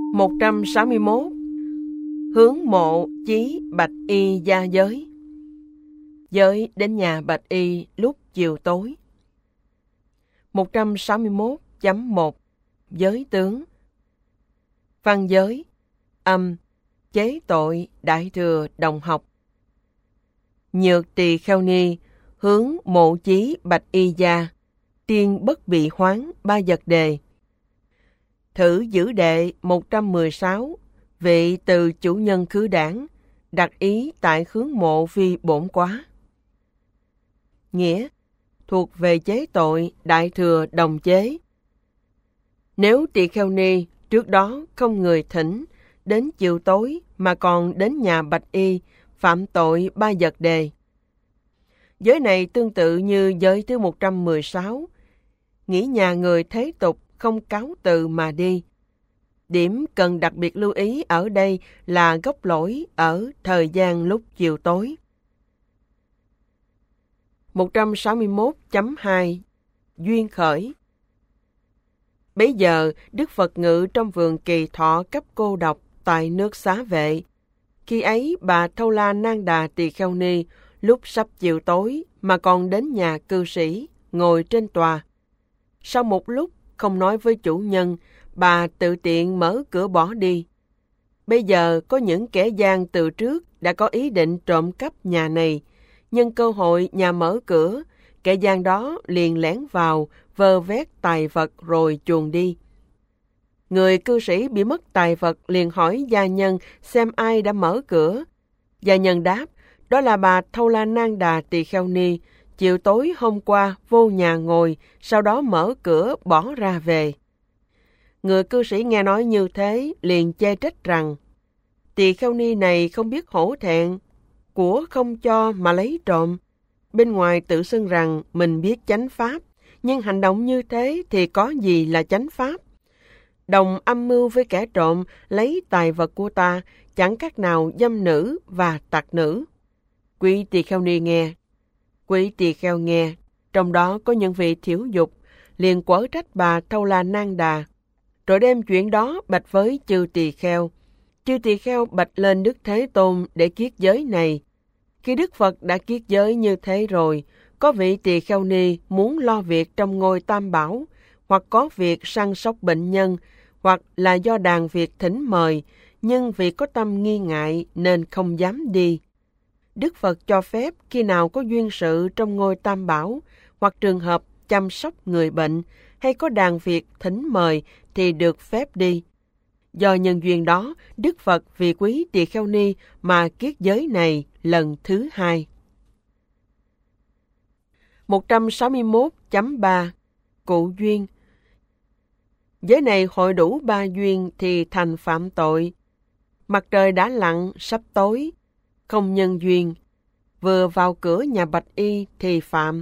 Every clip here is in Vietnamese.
161. Hướng mộ chí bạch y gia giới. Giới đến nhà bạch y lúc chiều tối. 161.1 Giới tướng. Văn giới. Âm. Chế tội đại thừa đồng học. Nhược Tỳ Kheo Ni hướng mộ chí bạch y gia, tiên bất bị hoán ba vật đề. Thử giữ đệ 116, vị từ chủ nhân khứ đảng, đặt ý tại khướng mộ phi bổn quá. Nghĩa, thuộc về chế tội đại thừa đồng chế. Nếu Tỳ Kheo Ni trước đó không người thỉnh, đến chiều tối mà còn đến nhà bạch y, phạm tội ba vật đề. Giới này tương tự như giới thứ 116, nghĩ nhà người thế tục không cáo từ mà đi. Điểm cần đặc biệt lưu ý ở đây là gốc lỗi ở thời gian lúc chiều tối. 161.2 Duyên khởi. Bấy giờ, Đức Phật ngự trong vườn Kỳ Thọ cấp cô độc tại nước Xá Vệ. Khi ấy, bà Thâu La Nang Đà Tỳ Kheo Ni lúc sắp chiều tối mà còn đến nhà cư sĩ, ngồi trên tòa. Sau một lúc, không nói với chủ nhân, bà tự tiện mở cửa bỏ đi. Bây giờ có những kẻ gian từ trước đã có ý định trộm cắp nhà này. Nhân cơ hội nhà mở cửa, kẻ gian đó liền lén vào, vơ vét tài vật rồi chuồn đi. Người cư sĩ bị mất tài vật liền hỏi gia nhân xem ai đã mở cửa. Gia nhân đáp, đó là bà Thâu La Nang Đà Tỳ Kheo Ni, chiều tối hôm qua vô nhà ngồi, sau đó mở cửa bỏ ra về. Người cư sĩ nghe nói như thế liền chê trách rằng, Tỳ Kheo Ni này không biết hổ thẹn, của không cho mà lấy trộm. Bên ngoài tự xưng rằng mình biết chánh pháp, nhưng hành động như thế thì có gì là chánh pháp? Đồng âm mưu với kẻ trộm lấy tài vật của ta, chẳng khác nào dâm nữ và tặc nữ. Quý Tỳ Kheo Ni nghe. Quý Tỳ Kheo nghe, trong đó có những vị thiểu dục, liền quở trách bà Thâu La Nang Đà, rồi đem chuyện đó bạch với chư Tỳ Kheo. Chư Tỳ Kheo bạch lên Đức Thế Tôn để kiết giới này. Khi Đức Phật đã kiết giới như thế rồi, có vị Tỳ Kheo Ni muốn lo việc trong ngôi Tam Bảo, hoặc có việc săn sóc bệnh nhân, hoặc là do đàn việc thỉnh mời, nhưng vì có tâm nghi ngại nên không dám đi. Đức Phật cho phép khi nào có duyên sự trong ngôi Tam Bảo, hoặc trường hợp chăm sóc người bệnh, hay có đàn việc thỉnh mời thì được phép đi. Do nhân duyên đó, Đức Phật vì quý Tỳ Kheo Ni mà kiết giới này lần thứ 2. 161.3 Cụ duyên. Giới này hội đủ 3 duyên thì thành phạm tội. Mặt trời đã lặn, sắp tối, không nhân duyên, vừa vào cửa nhà bạch y thì phạm.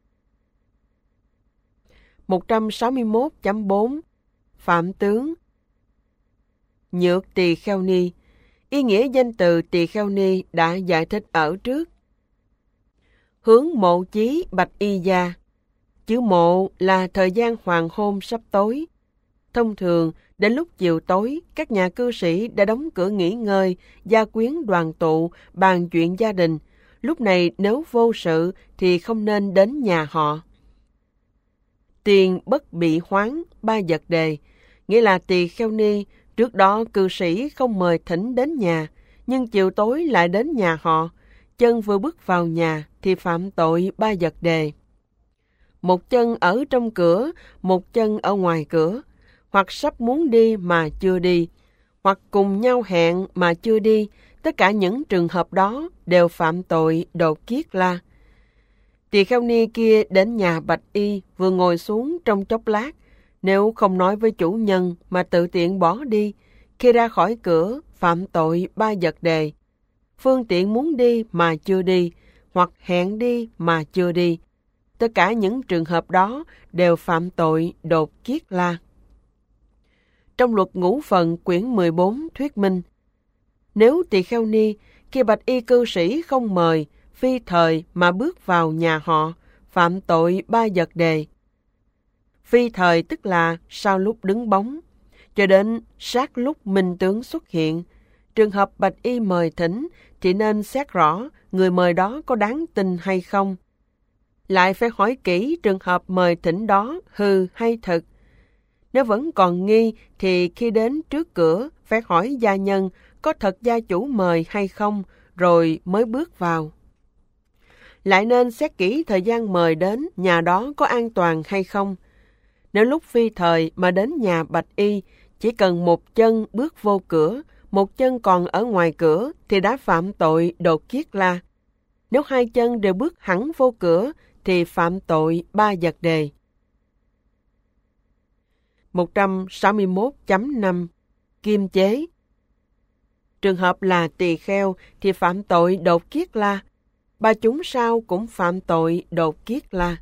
161.4 Phạm tướng. Nhược Tỳ Kheo Ni. Ý nghĩa danh từ Tỳ Kheo Ni đã giải thích ở trước. Hướng mộ chí bạch y gia. Chữ mộ là thời gian hoàng hôn sắp tối. Thông thường, đến lúc chiều tối, các nhà cư sĩ đã đóng cửa nghỉ ngơi, gia quyến đoàn tụ, bàn chuyện gia đình. Lúc này nếu vô sự thì không nên đến nhà họ. Tiền bất bị hoán ba vật đề, nghĩa là Tỳ Kheo Ni trước đó cư sĩ không mời thỉnh đến nhà, nhưng chiều tối lại đến nhà họ, chân vừa bước vào nhà thì phạm tội ba vật đề. Một chân ở trong cửa, một chân ở ngoài cửa, hoặc sắp muốn đi mà chưa đi, hoặc cùng nhau hẹn mà chưa đi, tất cả những trường hợp đó đều phạm tội đột kiết la. Tỳ Kheo Ni kia đến nhà bạch y vừa ngồi xuống trong chốc lát, nếu không nói với chủ nhân mà tự tiện bỏ đi, khi ra khỏi cửa phạm tội ba vật đề. Phương tiện muốn đi mà chưa đi, hoặc hẹn đi mà chưa đi, tất cả những trường hợp đó đều phạm tội đột kiết la. Trong luật ngũ phận quyển 14 thuyết minh, nếu Tỳ Kheo Ni khi bạch y cư sĩ không mời, phi thời mà bước vào nhà họ, phạm tội ba vật đề. Phi thời tức là sau lúc đứng bóng. cho đến sát lúc minh tướng xuất hiện. Trường hợp bạch y mời thỉnh thì nên xét rõ người mời đó có đáng tin hay không. Lại phải hỏi kỹ trường hợp mời thỉnh đó hư hay thực. Nếu vẫn còn nghi thì khi đến trước cửa phải hỏi gia nhân có thật gia chủ mời hay không rồi mới bước vào. Lại nên xét kỹ thời gian mời đến nhà đó có an toàn hay không. Nếu lúc phi thời mà đến nhà bạch y, chỉ cần một chân bước vô cửa, một chân còn ở ngoài cửa thì đã phạm tội đột kiết la. Nếu hai chân đều bước hẳn vô cửa thì phạm tội 3 vật đề. 161.5 Kim chế. Trường hợp là tỳ kheo thì phạm tội đột kiết la. Ba chúng sao cũng phạm tội đột kiết la.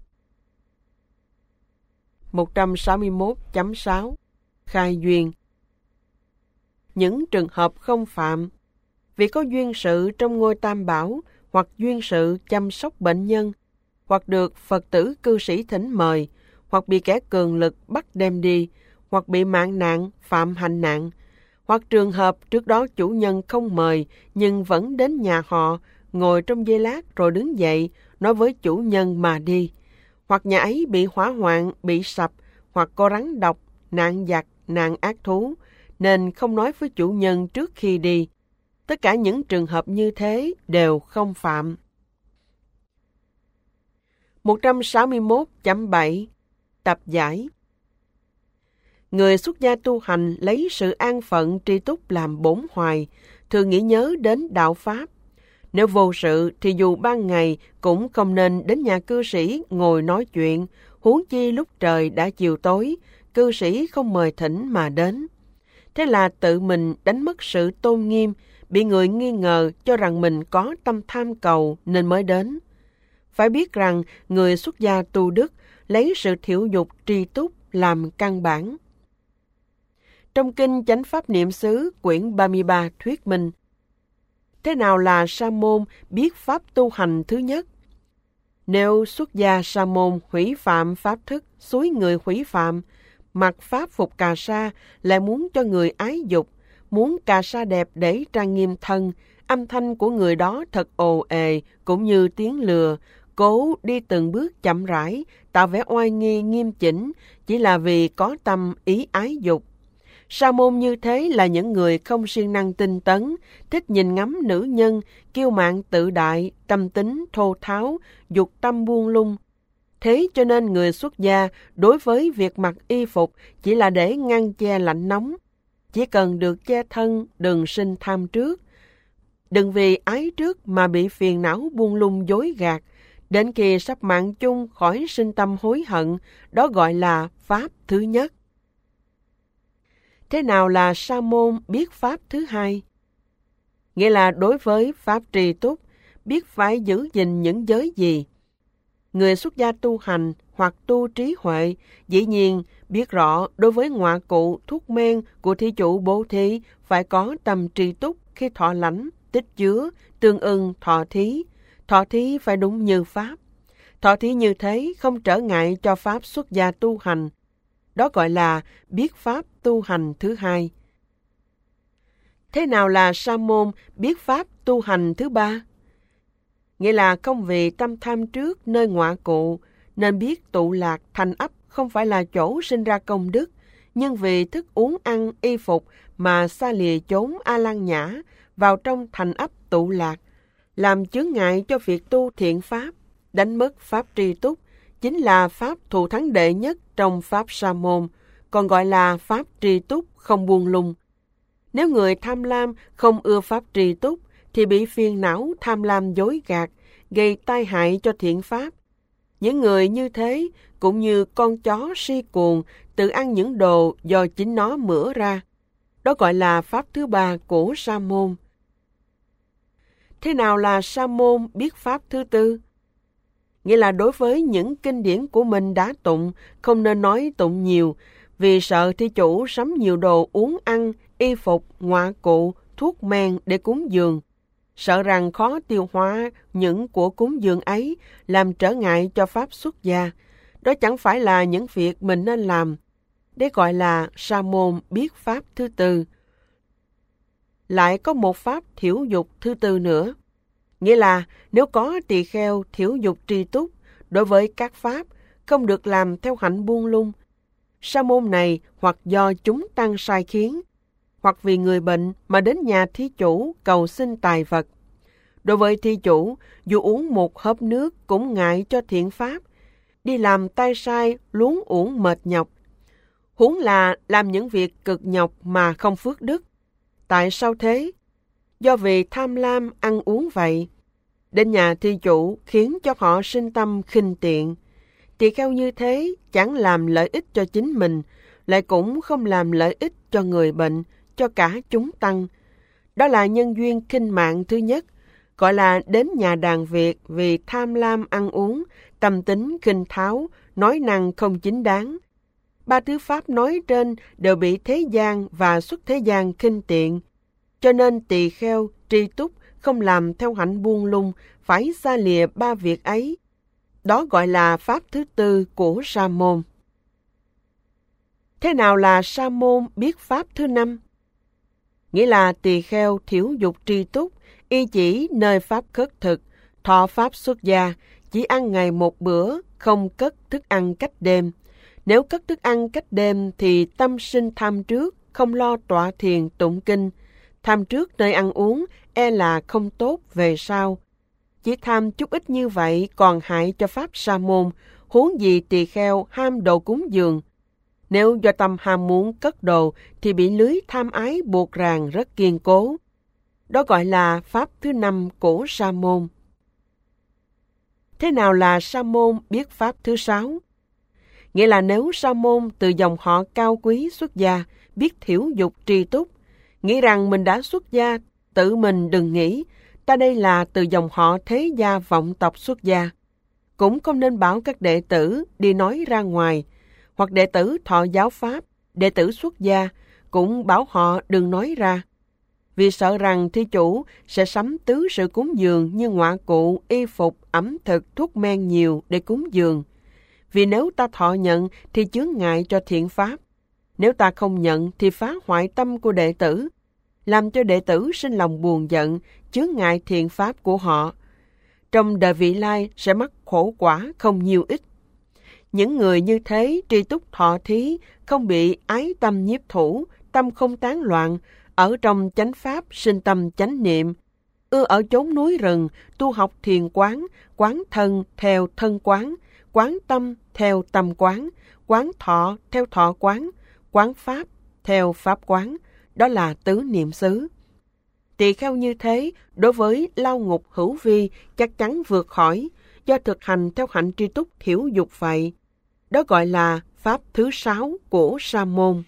161.6 Khai duyên. Những trường hợp không phạm vì có duyên sự trong ngôi Tam Bảo, hoặc duyên sự chăm sóc bệnh nhân, hoặc được Phật tử cư sĩ thỉnh mời, hoặc bị kẻ cường lực bắt đem đi, hoặc bị mạng nạn, phạm hành nạn, hoặc trường hợp trước đó chủ nhân không mời nhưng vẫn đến nhà họ, ngồi trong giây lát rồi đứng dậy, nói với chủ nhân mà đi, hoặc nhà ấy bị hỏa hoạn, bị sập, hoặc có rắn độc, nạn giặc, nạn ác thú, nên không nói với chủ nhân trước khi đi. Tất cả những trường hợp như thế đều không phạm. 161.7 Tập giải. Người xuất gia tu hành lấy sự an phận tri túc làm bổn hoài, thường nghĩ nhớ đến đạo Pháp. Nếu vô sự thì dù ban ngày cũng không nên đến nhà cư sĩ ngồi nói chuyện, huống chi lúc trời đã chiều tối, cư sĩ không mời thỉnh mà đến. Thế là tự mình đánh mất sự tôn nghiêm, bị người nghi ngờ cho rằng mình có tâm tham cầu nên mới đến. Phải biết rằng người xuất gia tu đức lấy sự thiểu dục tri túc làm căn bản. Trong kinh Chánh Pháp Niệm xứ quyển 33 thuyết minh, thế nào là sa môn biết pháp tu hành thứ nhất? Nếu xuất gia sa môn hủy phạm pháp thức, xúi người hủy phạm, mặc pháp phục cà sa lại muốn cho người ái dục, muốn cà sa đẹp để trang nghiêm thân, âm thanh của người đó thật ồ ề cũng như tiếng lừa, cố đi từng bước chậm rãi, tạo vẻ oai nghi nghiêm chỉnh, chỉ là vì có tâm ý ái dục. Sa môn như thế là những người không siêng năng tinh tấn, thích nhìn ngắm nữ nhân, kiêu mạn tự đại, tâm tính thô tháo, dục tâm buông lung. Thế cho nên người xuất gia đối với việc mặc y phục chỉ là để ngăn che lạnh nóng. Chỉ cần được che thân, đừng sinh tham trước. Đừng vì ái trước mà bị phiền não buông lung dối gạt. Đến khi sắp mạng chung khỏi sinh tâm hối hận, đó gọi là pháp thứ nhất. Thế nào là sa môn biết pháp thứ hai? Nghĩa là đối với pháp trì túc, biết phải giữ gìn những giới gì. Người xuất gia tu hành hoặc tu trí huệ, dĩ nhiên biết rõ đối với ngoại cụ, thuốc men của thí chủ bố thí phải có tâm trì túc khi thọ lãnh, tích chứa, tương ưng thọ thí. Thọ thí phải đúng như pháp. Thọ thí như thế không trở ngại cho pháp xuất gia tu hành. Đó gọi là biết pháp tu hành thứ hai. Thế nào là sa môn biết pháp tu hành thứ ba? Nghĩa là không vì tâm tham trước nơi ngoại cụ, nên biết tụ lạc thành ấp không phải là chỗ sinh ra công đức, nhưng vì thức uống ăn y phục mà xa lìa chốn A Lan Nhã vào trong thành ấp tụ lạc, làm chướng ngại cho việc tu thiện pháp, đánh mất pháp tri túc, chính là pháp thù thắng đệ nhất trong pháp sa môn, còn gọi là pháp tri túc không buông lung. Nếu người tham lam không ưa pháp tri túc, thì bị phiền não tham lam dối gạt, gây tai hại cho thiện pháp. Những người như thế cũng như con chó si cuồng tự ăn những đồ do chính nó mửa ra. Đó gọi là pháp thứ ba của sa môn. Thế nào là sa môn biết pháp thứ tư? Nghĩa là đối với những kinh điển của mình đã tụng, không nên nói tụng nhiều, vì sợ thí chủ sắm nhiều đồ uống ăn, y phục, ngoại cụ, thuốc men để cúng dường. Sợ rằng khó tiêu hóa những của cúng dường ấy, làm trở ngại cho pháp xuất gia. Đó chẳng phải là những việc mình nên làm. để gọi là sa môn biết pháp thứ tư. Lại có một pháp thiểu dục thứ tư nữa, nghĩa là nếu có tỳ kheo thiểu dục tri túc đối với các pháp không được làm theo hạnh buông lung, sa môn này hoặc do chúng tăng sai khiến, hoặc vì người bệnh mà đến nhà thí chủ cầu xin tài vật. Đối với thí chủ, dù uống một hớp nước cũng ngại cho thiện pháp, đi làm tay sai luống uổng mệt nhọc. Huống là làm những việc cực nhọc mà không phước đức. Tại sao thế? Do vì tham lam ăn uống vậy. Đến nhà thí chủ khiến cho họ sinh tâm khinh tiện. Tỳ kheo như thế chẳng làm lợi ích cho chính mình, lại cũng không làm lợi ích cho người bệnh, cho cả chúng tăng. Đó là nhân duyên khinh mạng thứ nhất, gọi là đến nhà đàn Việt vì tham lam ăn uống, tâm tính khinh tháo, nói năng không chính đáng. Ba thứ pháp nói trên đều bị thế gian và xuất thế gian khinh tiện. Cho nên tỳ kheo, tri túc không làm theo hạnh buông lung, phải xa lìa ba việc ấy. Đó gọi là pháp thứ tư của sa môn. Thế nào là sa môn biết pháp thứ năm? Nghĩa là tỳ kheo thiểu dục tri túc, y chỉ nơi pháp khất thực, thọ pháp xuất gia, chỉ ăn ngày một bữa, không cất thức ăn cách đêm. Nếu cất thức ăn cách đêm thì tâm sinh tham trước, không lo tọa thiền tụng kinh. Tham trước nơi ăn uống e là không tốt về sau. Chỉ tham chút ít như vậy còn hại cho pháp sa môn, huống gì tỳ kheo ham đồ cúng dường. Nếu do tâm ham muốn cất đồ thì bị lưới tham ái buộc ràng rất kiên cố. Đó gọi là pháp thứ năm của sa môn. Thế nào là sa môn biết pháp thứ sáu? Nghĩa là nếu sa môn từ dòng họ cao quý xuất gia, biết thiểu dục tri túc, nghĩ rằng mình đã xuất gia, tự mình đừng nghĩ, ta đây là từ dòng họ thế gia vọng tộc xuất gia. Cũng không nên bảo các đệ tử đi nói ra ngoài, hoặc đệ tử thọ giáo pháp, đệ tử xuất gia, cũng bảo họ đừng nói ra. Vì sợ rằng thí chủ sẽ sắm tứ sự cúng dường như ngoại cụ, y phục, ẩm thực, thuốc men nhiều để cúng dường. Vì nếu ta thọ nhận thì chướng ngại cho thiện pháp. Nếu ta không nhận thì phá hoại tâm của đệ tử, làm cho đệ tử sinh lòng buồn giận, chướng ngại thiện pháp của họ. Trong đời vị lai sẽ mắc khổ quả không nhiều ít. Những người như thế tri túc thọ thí, không bị ái tâm nhiếp thủ, tâm không tán loạn, ở trong chánh pháp sinh tâm chánh niệm, ưa ở chốn núi rừng, tu học thiền quán, quán thân theo thân quán, quán tâm theo tâm quán, quán thọ theo thọ quán, quán pháp theo pháp quán, đó là tứ niệm xứ. Tỳ kheo như thế, đối với lao ngục hữu vi chắc chắn vượt khỏi, do thực hành theo hạnh tri túc thiểu dục vậy. Đó gọi là pháp thứ sáu của sa môn.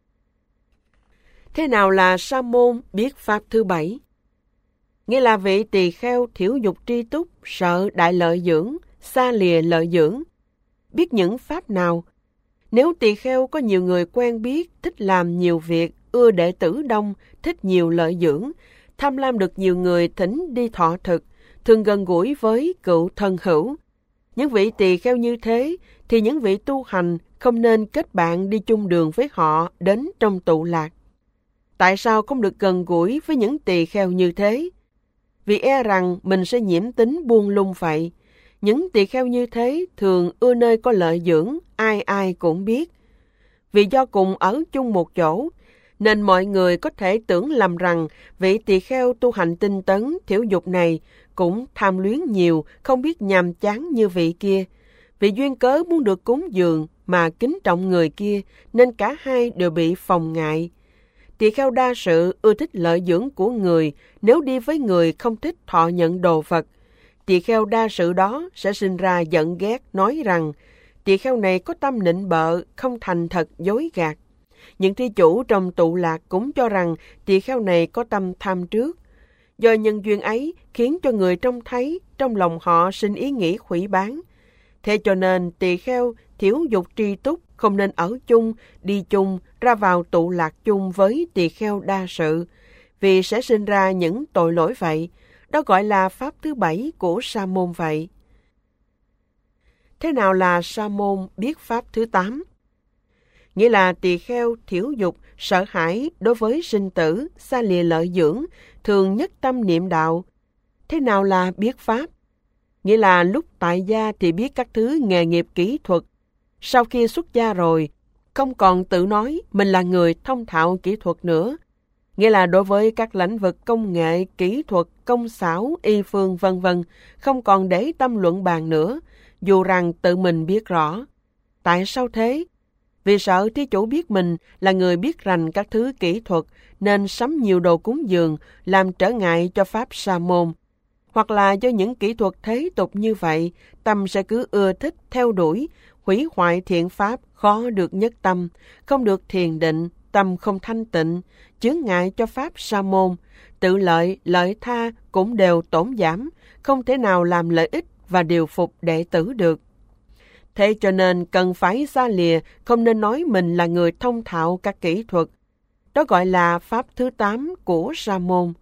Thế nào là sa môn biết pháp thứ bảy? Nghĩa là vị tỳ kheo thiểu dục tri túc, sợ đại lợi dưỡng, xa lìa lợi dưỡng. Biết những pháp nào? Nếu tỳ kheo có nhiều người quen biết, thích làm nhiều việc, ưa đệ tử đông, thích nhiều lợi dưỡng, tham lam được nhiều người thỉnh đi thọ thực, thường gần gũi với cựu thân hữu. Những vị tỳ kheo như thế, thì những vị tu hành không nên kết bạn đi chung đường với họ đến trong tụ lạc. Tại sao không được gần gũi với những tỳ kheo như thế? Vì e rằng mình sẽ nhiễm tính buông lung vậy. Những tỳ kheo như thế thường ưa nơi có lợi dưỡng, ai ai cũng biết. Vì do cùng ở chung một chỗ, nên mọi người có thể tưởng lầm rằng vị tỳ kheo tu hành tinh tấn, thiểu dục này cũng tham luyến nhiều, không biết nhàm chán như vị kia. Vì duyên cớ muốn được cúng dường mà kính trọng người kia, nên cả hai đều bị phòng ngại. Tỳ kheo đa sự ưa thích lợi dưỡng của người, nếu đi với người không thích thọ nhận đồ vật. Tỳ kheo đa sự đó sẽ sinh ra giận ghét, nói rằng tỳ kheo này có tâm nịnh bợ, không thành thật, dối gạt. Những thí chủ trong tụ lạc cũng cho rằng tỳ kheo này có tâm tham trước. Do nhân duyên ấy khiến cho người trông thấy, trong lòng họ sinh ý nghĩ hủy bán. Thế cho nên tỳ kheo thiểu dục tri túc không nên ở chung, đi chung, ra vào tụ lạc chung với tỳ kheo đa sự, vì sẽ sinh ra những tội lỗi vậy. Đó gọi là pháp thứ bảy của sa môn vậy. Thế nào là sa môn biết pháp thứ 8? nghĩa là tỳ kheo thiểu dục, sợ hãi đối với sinh tử, xa lìa lợi dưỡng, thường nhất tâm niệm đạo. Thế nào là biết Pháp? Nghĩa là lúc tại gia thì biết các thứ nghề nghiệp kỹ thuật. Sau khi xuất gia rồi, không còn tự nói mình là người thông thạo kỹ thuật nữa. Nghĩa là đối với các lĩnh vực công nghệ, kỹ thuật, công xảo, y phương v.v. không còn để tâm luận bàn nữa, dù rằng tự mình biết rõ. Tại sao thế? Vì sợ thí chủ biết mình là người biết rành các thứ kỹ thuật nên sắm nhiều đồ cúng dường làm trở ngại cho Pháp Sa môn. Hoặc là do những kỹ thuật thế tục như vậy, tâm sẽ cứ ưa thích theo đuổi, hủy hoại thiện Pháp, khó được nhất tâm, không được thiền định, tâm không thanh tịnh, chướng ngại cho Pháp Sa môn, tự lợi, lợi tha cũng đều tổn giảm, không thể nào làm lợi ích và điều phục đệ tử được. Thế cho nên cần phải xa lìa, không nên nói mình là người thông thạo các kỹ thuật. Đó gọi là Pháp thứ 8 của Sa môn.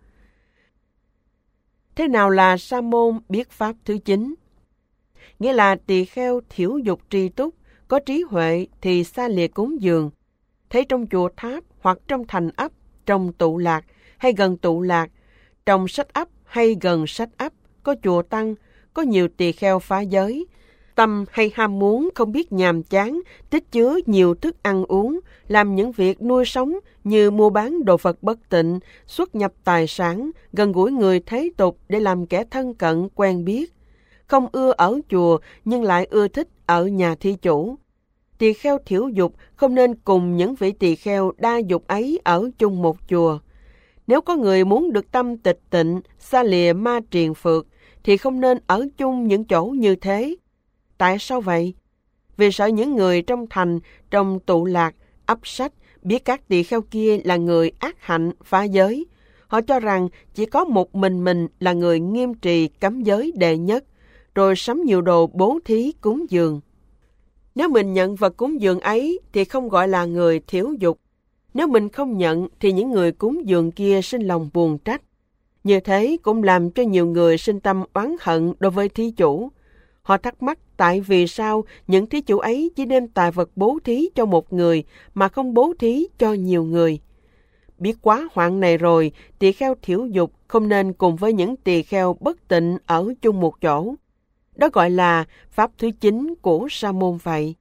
Thế nào là Sa môn biết Pháp thứ 9? Nghĩa là tỳ kheo thiểu dục tri túc, có trí huệ thì xa lìa cúng dường. Thấy trong chùa tháp hoặc trong thành ấp, trong tụ lạc hay gần tụ lạc, trong sách ấp hay gần sách ấp, có chùa tăng, có nhiều tỳ kheo phá giới. Tâm hay ham muốn không biết nhàm chán, tích chứa nhiều thức ăn uống, làm những việc nuôi sống như mua bán đồ vật bất tịnh, xuất nhập tài sản, gần gũi người thế tục để làm kẻ thân cận quen biết. Không ưa ở chùa nhưng lại ưa thích ở nhà thi chủ. Tỳ kheo thiểu dục không nên cùng những vị tỳ kheo đa dục ấy ở chung một chùa. Nếu có người muốn được tâm tịch tịnh, xa lìa ma triền phược, thì không nên ở chung những chỗ như thế. Tại sao vậy? Vì sợ những người trong thành, trong tụ lạc, ấp sách biết các tỳ kheo kia là người ác hạnh, phá giới. Họ cho rằng chỉ có một mình là người nghiêm trì cấm giới đệ nhất, rồi sắm nhiều đồ bố thí cúng dường. Nếu mình nhận vật cúng dường ấy thì không gọi là người thiểu dục. Nếu mình không nhận thì những người cúng dường kia sinh lòng buồn trách. Như thế cũng làm cho nhiều người sinh tâm oán hận đối với thí chủ. Họ thắc mắc tại vì sao những thí chủ ấy chỉ đem tài vật bố thí cho một người mà không bố thí cho nhiều người. Biết quá hoạn này rồi, tỳ kheo thiểu dục không nên cùng với những tỳ kheo bất tịnh ở chung một chỗ. Đó gọi là Pháp thứ 9 của Sa môn vậy.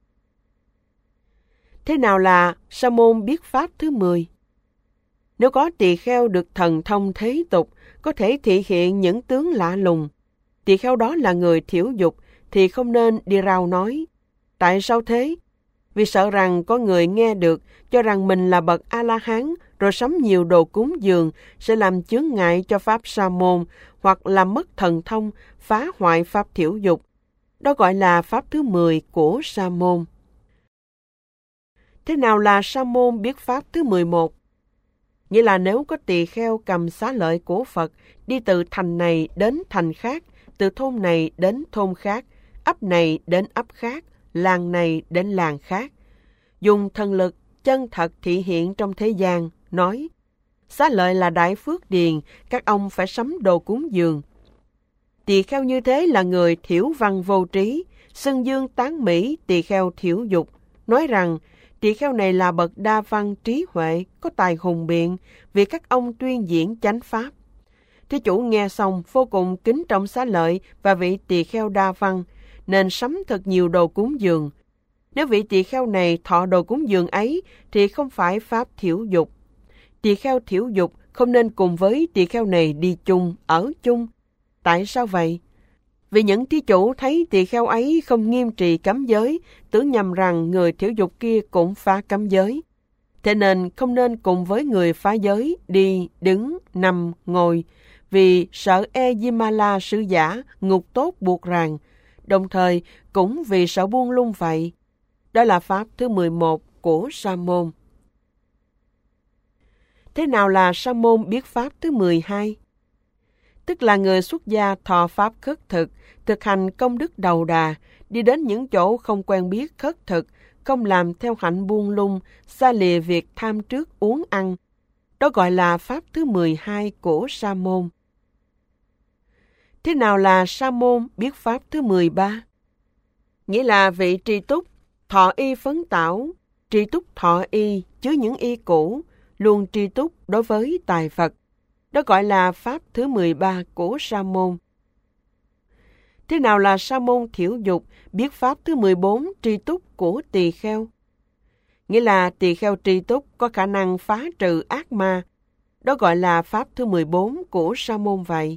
Thế nào là Sa môn biết Pháp thứ 10? Nếu có tỳ kheo được thần thông thế tục, có thể thị hiện những tướng lạ lùng, tỳ kheo đó là người thiểu dục, thì không nên đi rao nói. Tại sao thế? Vì sợ rằng có người nghe được, cho rằng mình là bậc A-la-hán, rồi sắm nhiều đồ cúng dường, sẽ làm chướng ngại cho Pháp Sa môn, hoặc làm mất thần thông, phá hoại Pháp thiểu dục. Đó gọi là Pháp thứ 10 của Sa môn. Thế nào là Sa môn biết Pháp thứ 11? Nghĩa là nếu có tỳ kheo cầm xá lợi của Phật, đi từ thành này đến thành khác, từ thôn này đến thôn khác, ấp này đến ấp khác, làng này đến làng khác, dùng thần lực chân thật thị hiện trong thế gian, nói: xá lợi là đại phước điền, các ông phải sắm đồ cúng dường. Tỳ kheo như thế là người thiểu văn vô trí, xưng dương tán mỹ tỳ kheo thiểu dục, nói rằng tỳ kheo này là bậc đa văn trí huệ, có tài hùng biện, vì các ông tuyên diễn chánh pháp. Thí chủ nghe xong vô cùng kính trọng xá lợi và vị tỳ kheo đa văn, nên sắm thật nhiều đồ cúng dường. Nếu vị tỳ kheo này thọ đồ cúng dường ấy thì không phải pháp thiểu dục. Tỳ kheo thiểu dục không nên cùng với tỳ kheo này đi chung, ở chung. Tại sao vậy? Vì những thí chủ thấy tỳ kheo ấy không nghiêm trì cấm giới, tưởng nhầm rằng người thiểu dục kia cũng phá cấm giới. Thế nên không nên cùng với người phá giới đi, đứng, nằm, ngồi, vì sợ E-di-ma-la sứ giả, ngục tốt buộc ràng, đồng thời cũng vì sợ buông lung vậy. Đó là Pháp thứ 11 của Sa môn. Thế nào là Sa môn biết Pháp thứ 12? Tức là người xuất gia thọ Pháp khất thực, thực hành công đức đầu đà, đi đến những chỗ không quen biết khất thực, không làm theo hạnh buông lung, xa lìa việc tham trước uống ăn. Đó gọi là Pháp thứ 12 của Sa môn. Thế nào là Sa môn biết Pháp thứ 13? Nghĩa là vị tri túc, thọ y phấn tảo, tri túc thọ y chứa những y cũ, luôn tri túc đối với tài vật. Đó gọi là pháp thứ 13 của Sa môn. Thế nào là Sa môn thiểu dục biết pháp thứ 14 tri túc của tỳ kheo? Nghĩa là tỳ kheo tri túc có khả năng phá trừ ác ma. Đó gọi là pháp thứ 14 của Sa môn vậy.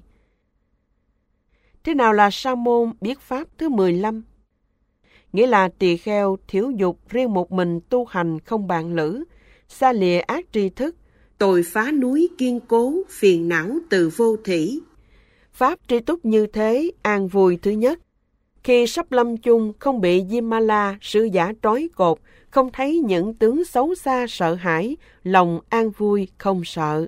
Thế nào là Sa môn biết pháp thứ 15? Nghĩa là tỳ kheo thiểu dục riêng một mình tu hành không bạn lữ, xa lìa ác tri thức, tội phá núi kiên cố, phiền não từ vô thỉ. Pháp tri túc như thế an vui thứ nhất. Khi sắp lâm chung không bị Diêm Ma La sư giả trói cột, không thấy những tướng xấu xa sợ hãi, lòng an vui không sợ.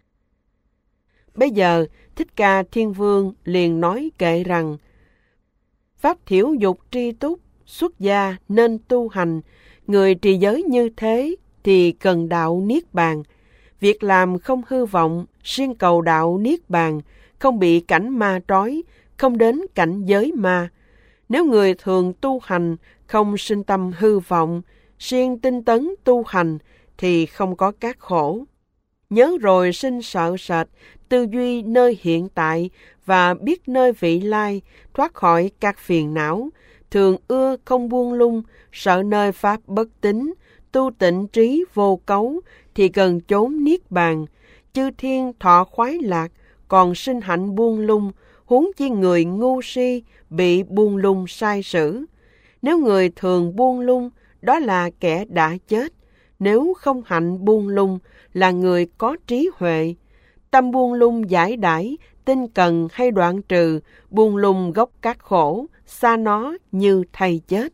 Bây giờ, Thích Ca Thiên Vương liền nói kệ rằng, pháp thiểu dục tri túc, xuất gia nên tu hành, người trì giới như thế thì cần đạo Niết Bàn. Việc làm không hư vọng, siêng cầu đạo Niết Bàn, không bị cảnh ma trói, không đến cảnh giới ma. Nếu người thường tu hành, không sinh tâm hư vọng, siêng tinh tấn tu hành, thì không có các khổ. Nhớ rồi sinh sợ sệt, tư duy nơi hiện tại và biết nơi vị lai, thoát khỏi các phiền não, thường ưa không buông lung, sợ nơi pháp bất tín, tu tịnh trí vô cấu, thì cần chốn Niết Bàn. Chư thiên thọ khoái lạc, còn sinh hạnh buông lung, huống chi người ngu si, bị buông lung sai sử. Nếu người thường buông lung, đó là kẻ đã chết. Nếu không hạnh buông lung, là người có trí huệ. Tâm buông lung giải đãi, tinh cần hay đoạn trừ, buông lung gốc các khổ, xa nó như thầy chết.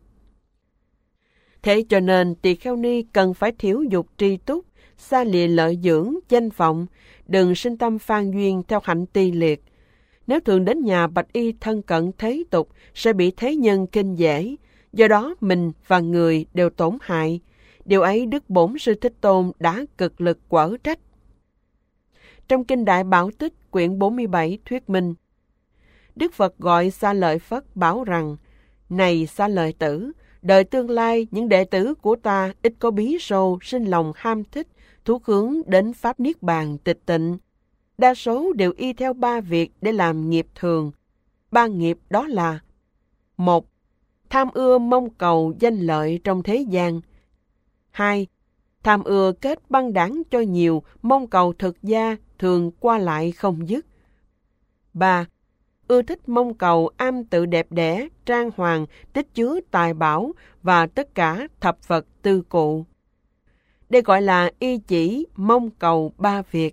Thế cho nên tỳ kheo ni cần phải thiểu dục tri túc, xa lìa lợi dưỡng, danh vọng, đừng sinh tâm phan duyên theo hạnh ti liệt. Nếu thường đến nhà bạch y thân cận thế tục, sẽ bị thế nhân kinh dễ, do đó mình và người đều tổn hại. Điều ấy Đức Bổn Sư Thích Tôn đã cực lực quở trách. Trong Kinh Đại Bảo Tích, quyển 47 thuyết minh, Đức Phật gọi Sa Lợi Phất bảo rằng, này Sa Lợi Tử, đời tương lai những đệ tử của ta ít có bí sô sinh lòng ham thích, thú hướng đến Pháp Niết Bàn tịch tịnh. Đa số đều y theo 3 việc để làm nghiệp thường. 3 nghiệp đó là: 1. Tham ưa mong cầu danh lợi trong thế gian. 2. Tham ưa kết băng đảng cho nhiều, mong cầu thực gia, thường qua lại không dứt. 3. Ưa thích mong cầu am tự đẹp đẽ, trang hoàng, tích chứa tài bảo và tất cả thập vật tư cụ. Đây gọi là y chỉ mong cầu 3 việc.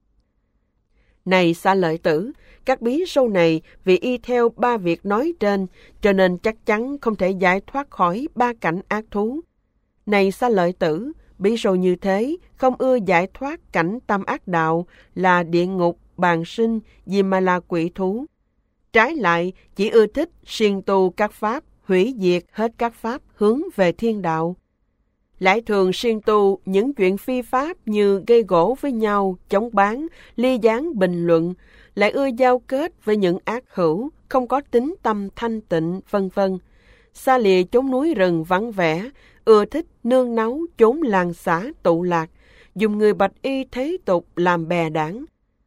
Này Sa Lợi Tử, các bí sâu này vì y theo 3 việc nói trên, cho nên chắc chắn không thể giải thoát khỏi 3 cảnh ác thú. Này Sa Lợi Tử, bí sâu như thế không ưa giải thoát cảnh tam ác đạo là địa ngục, bàn sinh, Diêm Ma La quỷ thú. Trái lại, chỉ ưa thích siêng tu các pháp, hủy diệt hết các pháp hướng về thiên đạo. Lại thường siêng tu những chuyện phi pháp như gây gỗ với nhau, chống bán, ly gián bình luận, lại ưa giao kết với những ác hữu, không có tính tâm thanh tịnh, vân vân. Xa lìa chốn núi rừng vắng vẻ, ưa thích nương náu chốn làng xã tụ lạc, dùng người bạch y thế tục làm bè đảng.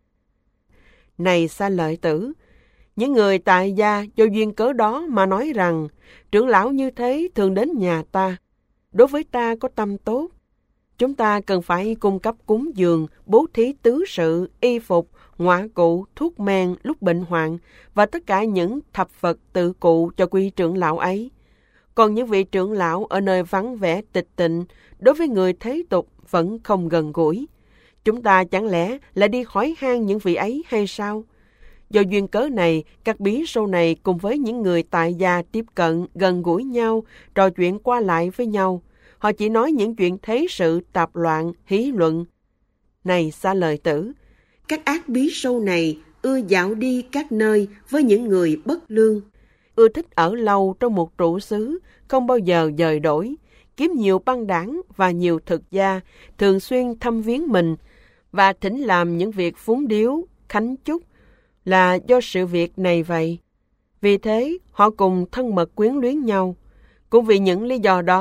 Này Sa Lợi Tử, những người tại gia do duyên cớ đó mà nói rằng, trưởng lão như thế thường đến nhà ta, đối với ta có tâm tốt. Chúng ta cần phải cung cấp cúng dường, bố thí tứ sự, y phục, ngoại cụ, thuốc men lúc bệnh hoạn và tất cả những thập vật tự cụ cho quý trưởng lão ấy. Còn những vị trưởng lão ở nơi vắng vẻ tịch tịnh, đối với người thế tục vẫn không gần gũi. Chúng ta chẳng lẽ lại đi hỏi han những vị ấy hay sao? Do duyên cớ này, các bí sâu này cùng với những người tại gia tiếp cận, gần gũi nhau, trò chuyện qua lại với nhau. Họ chỉ nói những chuyện thế sự tạp loạn, hí luận. Này Sa Lợi Tử, các ác bí sâu này ưa dạo đi các nơi với những người bất lương, ưa thích ở lâu trong một trụ xứ, không bao giờ dời đổi, kiếm nhiều băng đảng và nhiều thực gia, thường xuyên thăm viếng mình và thỉnh làm những việc phúng điếu, khánh chúc, là do sự việc này vậy. Vì thế, họ cùng thân mật quyến luyến nhau. Cũng vì những lý do đó,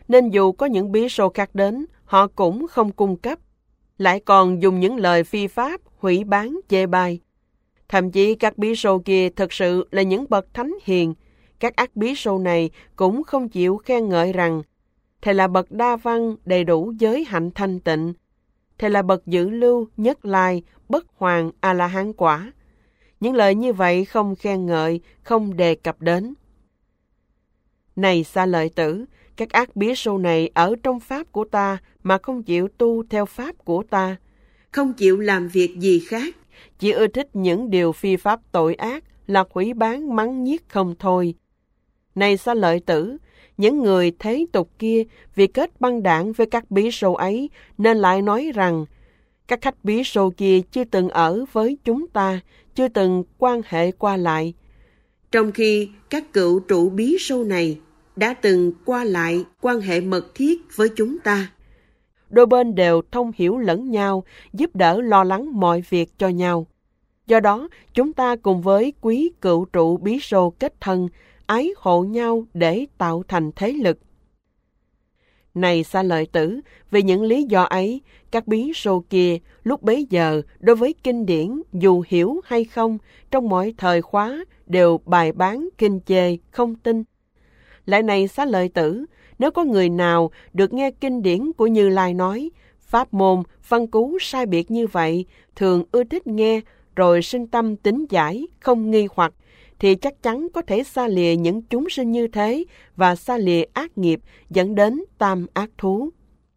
nên dù có những bí sô khác đến, họ cũng không cung cấp, lại còn dùng những lời phi pháp, hủy bán, chê bai. Thậm chí các bí sô kia thực sự là những bậc thánh hiền, các ác bí sô này cũng không chịu khen ngợi rằng Thầy là bậc đa văn, đầy đủ giới hạnh thanh tịnh. Thầy là bậc giữ lưu, nhất lai, bất hoàng, A-la-hán quả. Những lời như vậy không khen ngợi, không đề cập đến. Này Sa Lợi Tử, các ác bí sô này ở trong pháp của ta mà không chịu tu theo pháp của ta, không chịu làm việc gì khác, chỉ ưa thích những điều phi pháp tội ác, là hủy bán mắng nhiếc không thôi. Này Sa Lợi Tử, những người thế tục kia vì kết băng đảng với các bí sô ấy nên lại nói rằng các khách bí sô kia chưa từng ở với chúng ta, chưa từng quan hệ qua lại. Trong khi các cựu trụ bí sô này đã từng qua lại quan hệ mật thiết với chúng ta. Đôi bên đều thông hiểu lẫn nhau, giúp đỡ lo lắng mọi việc cho nhau. Do đó, chúng ta cùng với quý cựu trụ bí sô kết thân, ái hộ nhau để tạo thành thế lực. Này Sa Lợi Tử, vì những lý do ấy, các bí sô kia lúc bấy giờ đối với kinh điển dù hiểu hay không, trong mọi thời khóa đều bài bán kinh chê, không tin. Lại này Sa Lợi Tử, nếu có người nào được nghe kinh điển của Như Lai nói, pháp môn, văn cú sai biệt như vậy, thường ưa thích nghe, rồi sinh tâm tín giải, không nghi hoặc, thì chắc chắn có thể xa lìa những chúng sinh như thế và xa lìa ác nghiệp dẫn đến tam ác thú.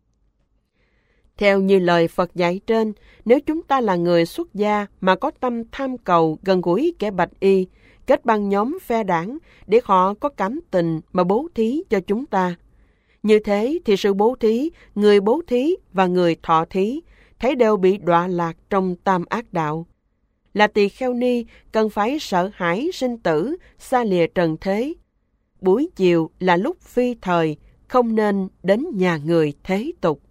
Theo như lời Phật dạy trên, nếu chúng ta là người xuất gia mà có tâm tham cầu gần gũi kẻ bạch y, kết băng nhóm phe đảng để họ có cảm tình mà bố thí cho chúng ta. Như thế thì sự bố thí, người bố thí và người thọ thí thấy đều bị đọa lạc trong tam ác đạo. Là tỳ kheo ni cần phải sợ hãi sinh tử, xa lìa trần thế. Buổi chiều là lúc phi thời, không nên đến nhà người thế tục.